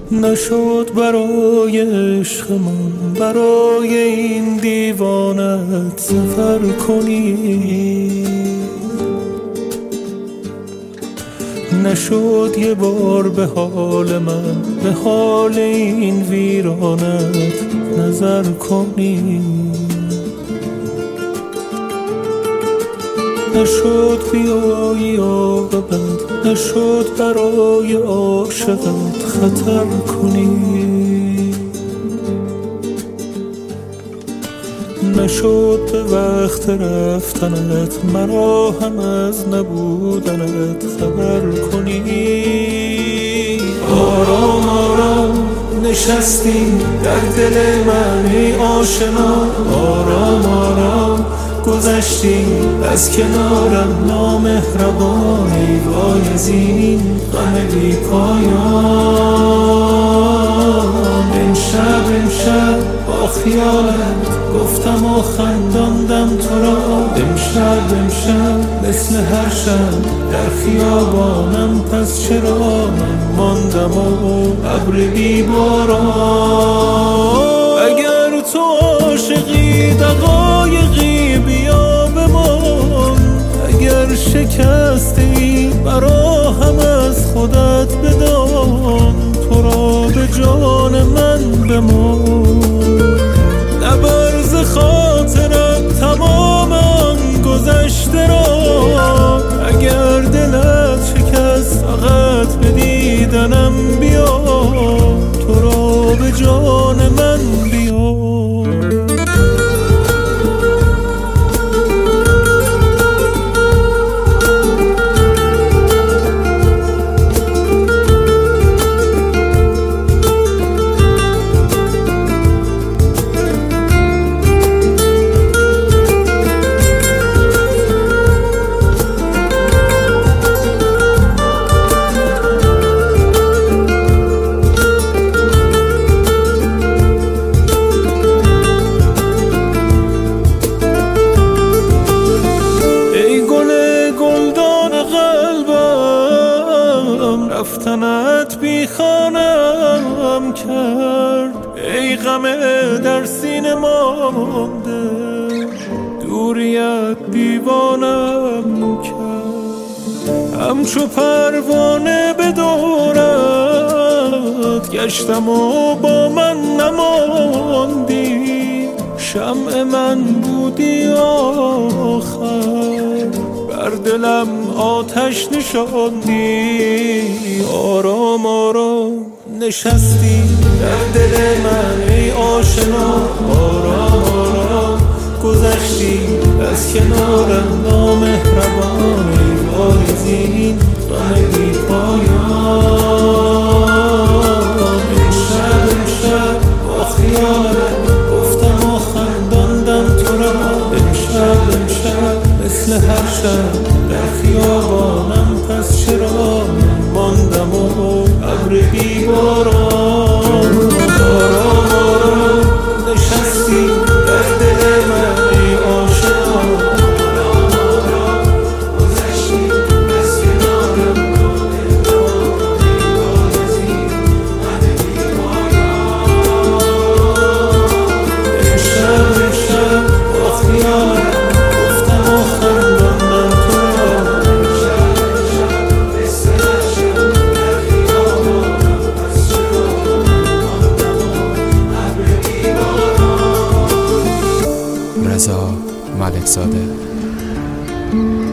نشد برای عشقمان، برای این دیوانت سفر کنی. نشد یه بار به حال من، به حال این ویرانت نظر کنی. نشد بیایی عاقبت، نشد برای عاشقت خطر کنی. نشد به وقت رفتنت مرا هم از نبودنت خبر کنی. آرام آرام نشستی در دل من ای آشنا، آرام آرام گذشتی از کنارم نامهربان. ای وای از این غم بی پایان. امشب با خیالت گفتم و خنداندم تو را. امشب مثل هر شب در خیابانم، پس چرا من ماندم و ابر بی باران. اگر تو عاشقی دقایقی بیا بمان، اگر شکستی برا هم از خودت بدان. تو را به جان من بمان، نبر ز خاطرم تمام آن گذشته را. اگر دلت شکست فقط به دیدنم بیا، تو را به جان من بیا. رفتنت بی خانم کرد، ای غم در سینه مانده. دوریت دیوانم کرد، همچو پروانه به دورت گشتم و با من نماندی. شمع من بودی آخر، بر دلم آتش نشاندی. آرام آرام نشستی در دل من ای آشنا، آرام آرام گذشتی از کنارم نامهربان. ای وای از این غم بی پایان. امشب با خیالت گفتم و خنداندم تو را. امشب مثل هر شب در خیابانم، پس چرا من ماندم و ابر بی باران. آرام آرام نشستی در دل من ای آشنا، آرام آرام گذشتی از کنارم نامهربان. ای وای از این غم بی پایان. امشب با خیالت رضا ملکزاده.